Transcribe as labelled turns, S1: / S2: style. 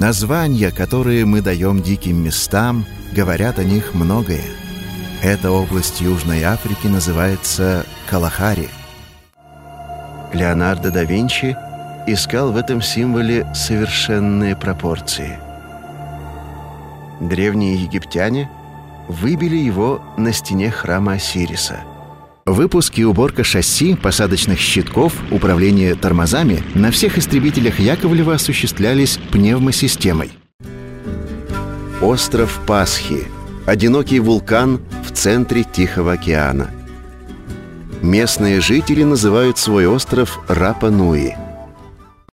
S1: Названия, которые мы даем диким местам, говорят о них многое. Эта область Южной Африки называется Калахари. Леонардо да Винчи искал в этом символе совершенные пропорции. Древние египтяне выбили его на стене храма Осириса. Выпуск и уборка шасси, посадочных щитков, управление тормозами на всех истребителях Яковлева осуществлялись пневмосистемой. Остров Пасхи – одинокий вулкан в центре Тихого океана. Местные жители называют свой остров Рапа-Нуи.